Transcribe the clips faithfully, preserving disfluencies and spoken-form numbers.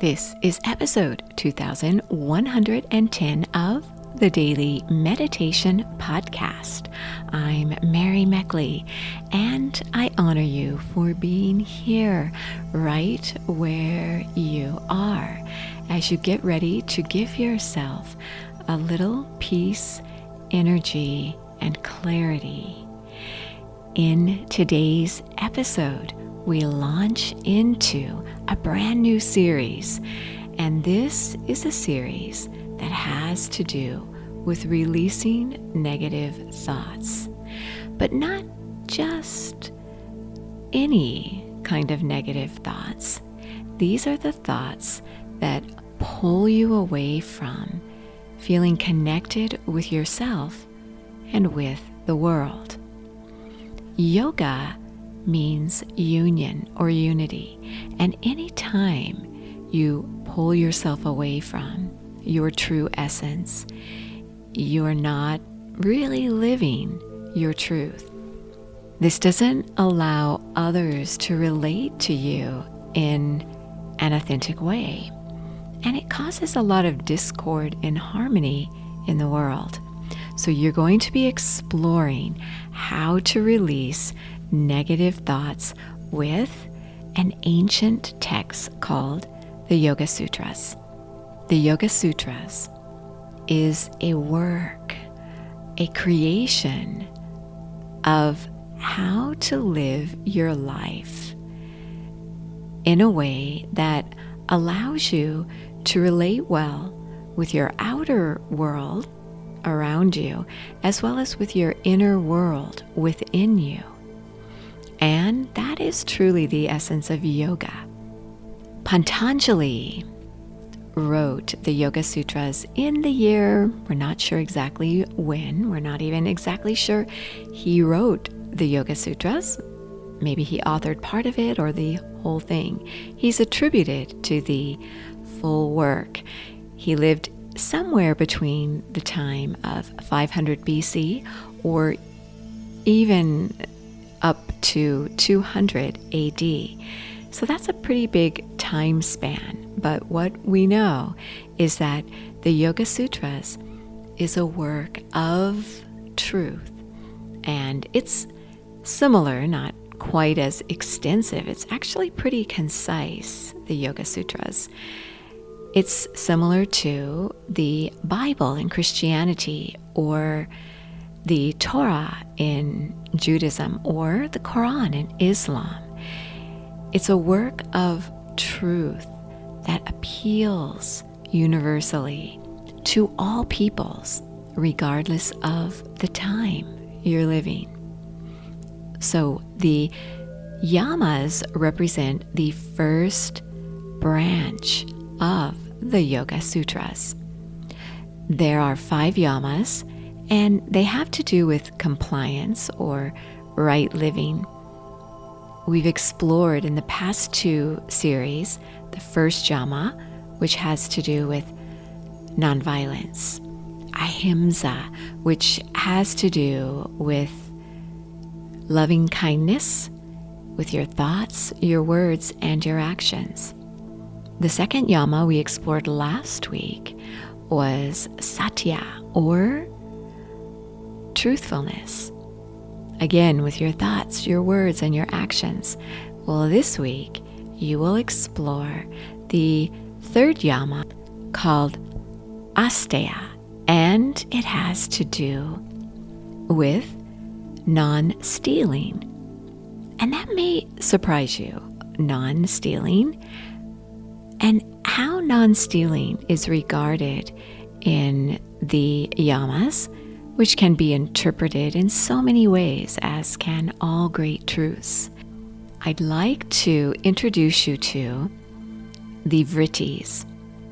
This is episode two thousand one hundred ten of the Daily Meditation Podcast. I'm Mary Meckley, and I honor you for being here right where you are as you get ready to give yourself a little peace, energy, and clarity. In today's episode, we launch into a brand new series, and this is a series that has to do with releasing negative thoughts, but not just any kind of negative thoughts. These are the thoughts that pull you away from feeling connected with yourself and with the world. Yoga means union or unity, and any time you pull yourself away from your true essence, you are not really living your truth. This doesn't allow others to relate to you in an authentic way, and it causes a lot of discord and harmony in the world. So you're going to be exploring how to release negative thoughts with an ancient text called the Yoga Sutras. The Yoga Sutras is a work, a creation of how to live your life in a way that allows you to relate well with your outer world around you, as well as with your inner world within you. And that is truly the essence of yoga. Patanjali wrote the Yoga Sutras in the year, we're not sure exactly when, we're not even exactly sure he wrote the Yoga Sutras. Maybe he authored part of it or the whole thing. He's attributed to the full work. He lived somewhere between the time of five hundred B C or even up to two hundred A D. So that's a pretty big time span. But what we know is that the Yoga Sutras is a work of truth. And it's similar, not quite as extensive. It's actually pretty concise, the Yoga Sutras. It's similar to the Bible in Christianity, or the Torah in Judaism, or the Quran in Islam. It's a work of truth that appeals universally to all peoples, regardless of the time you're living. So the yamas represent the first branch of the Yoga Sutras. There are five yamas, and they have to do with compliance or right living. We've explored in the past two series the first yama, which has to do with nonviolence, ahimsa, which has to do with loving kindness with your thoughts, your words, and your actions. The second yama we explored last week was satya, or truthfulness. Again, with your thoughts, your words, and your actions. Well, this week, you will explore the third yama called asteya, and it has to do with non-stealing. And that may surprise you, non-stealing, and how non-stealing is regarded in the yamas, which can be interpreted in so many ways, as can all great truths. I'd like to introduce you to the vrittis.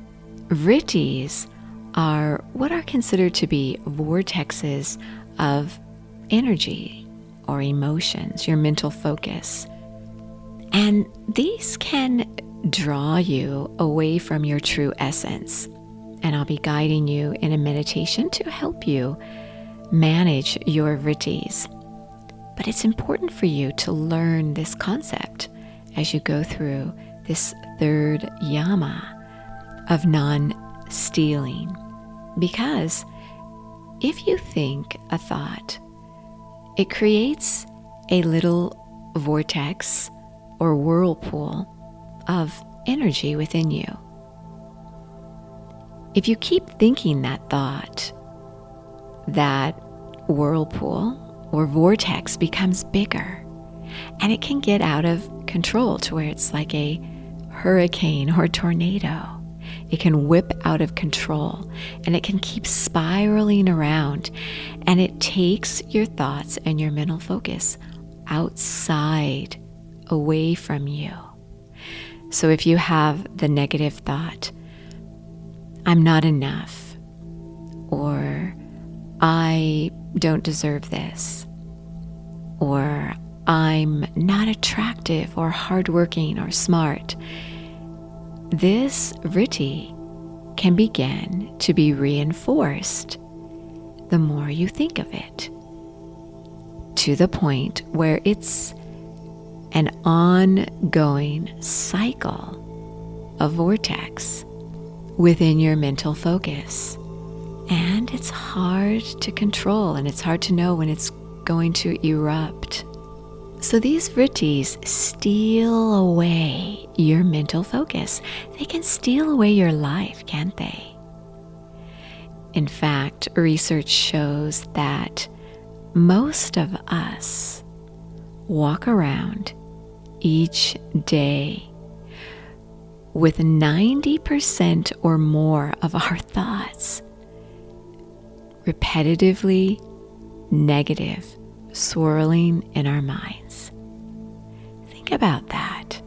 Vrittis are what are considered to be vortexes of energy or emotions, your mental focus. And these can draw you away from your true essence. And I'll be guiding you in a meditation to help you manage your vrittis. But it's important for you to learn this concept as you go through this third yama of non-stealing. Because if you think a thought, it creates a little vortex or whirlpool of energy within you. If you keep thinking that thought, that whirlpool or vortex becomes bigger, and it can get out of control to where it's like a hurricane or tornado. It can whip out of control, and it can keep spiraling around, and it takes your thoughts and your mental focus outside, away from you. So if you have the negative thought, I'm not enough, or I don't deserve this, or I'm not attractive or hardworking or smart, this vritti can begin to be reinforced the more you think of it, to the point where it's an ongoing cycle of vortex within your mental focus. And it's hard to control, and it's hard to know when it's going to erupt. So these vrittis steal away your mental focus. They can steal away your life, can't they? In fact, research shows that most of us walk around each day with ninety percent or more of our thoughts repetitively negative, swirling in our minds. Think about that.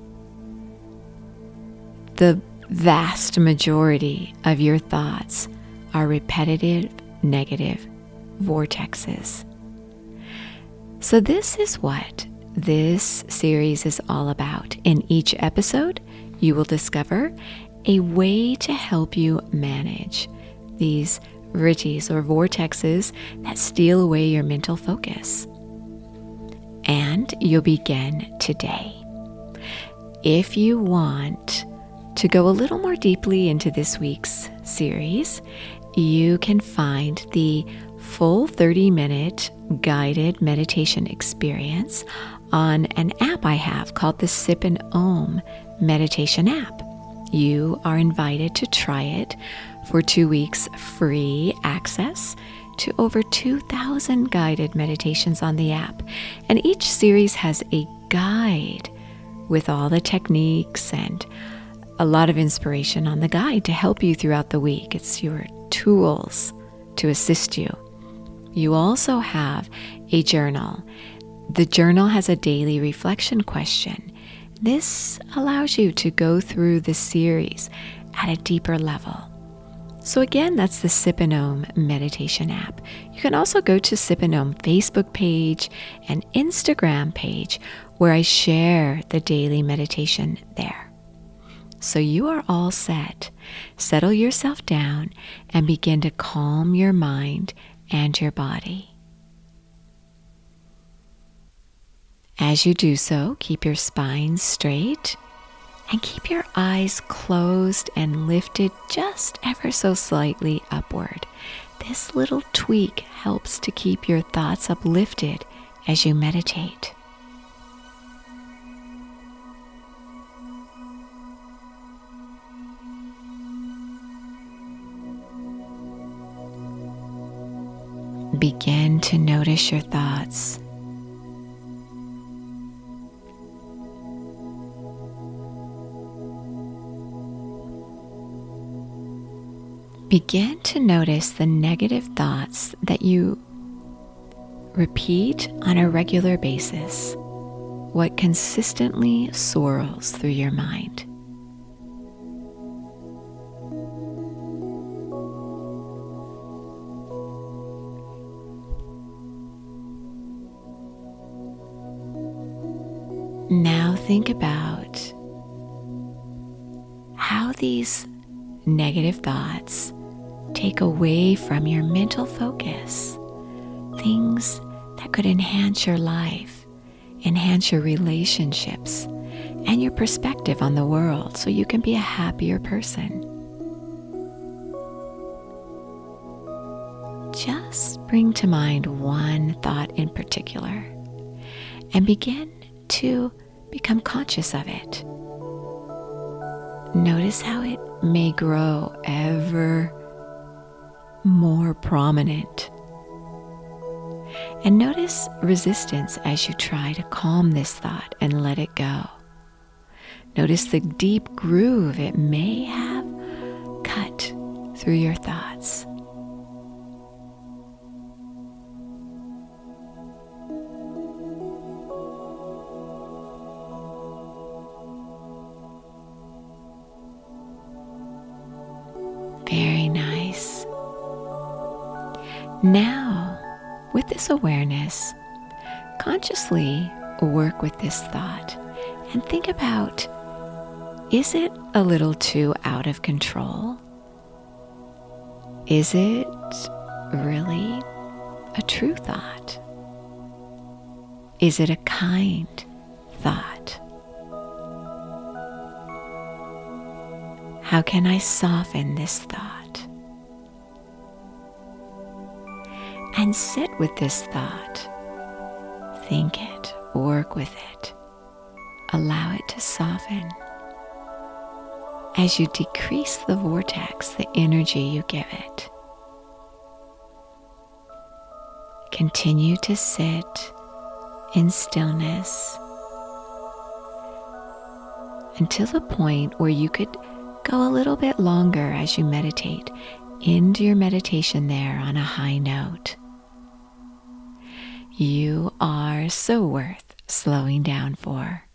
The vast majority of your thoughts are repetitive, negative vortexes. So this is what this series is all about. In each episode, you will discover a way to help you manage these vrittis or vortexes that steal away your mental focus. And you'll begin today. If you want to go a little more deeply into this week's series, you can find the full thirty minute guided meditation experience on an app I have called the Sip and Om meditation app. You are invited to try it for two weeks free access to over two thousand guided meditations on the app. And each series has a guide with all the techniques and a lot of inspiration on the guide to help you throughout the week. It's your tools to assist you. You also have a journal. The journal has a daily reflection question. This allows you to go through the series at a deeper level. So again, that's the Sip and Om meditation app. You can also go to Sip and Om Facebook page and Instagram page where I share the daily meditation there. So you are all set. Settle yourself down and begin to calm your mind and your body. As you do so, keep your spine straight and keep your eyes closed and lifted just ever so slightly upward. This little tweak helps to keep your thoughts uplifted as you meditate. Begin to notice your thoughts. Begin to notice the negative thoughts that you repeat on a regular basis, what consistently swirls through your mind. Now think about how these negative thoughts take away from your mental focus things that could enhance your life, enhance your relationships, and your perspective on the world so you can be a happier person. just bring to mind one thought in particular and begin to become conscious of it. Notice how it may grow ever more prominent. And notice resistance as you try to calm this thought and let it go. Notice the deep groove it may have cut through your thoughts. Very nice. Now, with this awareness, consciously work with this thought and think about, is it a little too out of control? Is it really a true thought? Is it a kind thought? How can I soften this thought? And sit with this thought. Think it, work with it. Allow it to soften. As you decrease the vortex, the energy you give it. Continue to sit in stillness until the point where you could go a little bit longer as you meditate. End your meditation there on a high note. You are so worth slowing down for.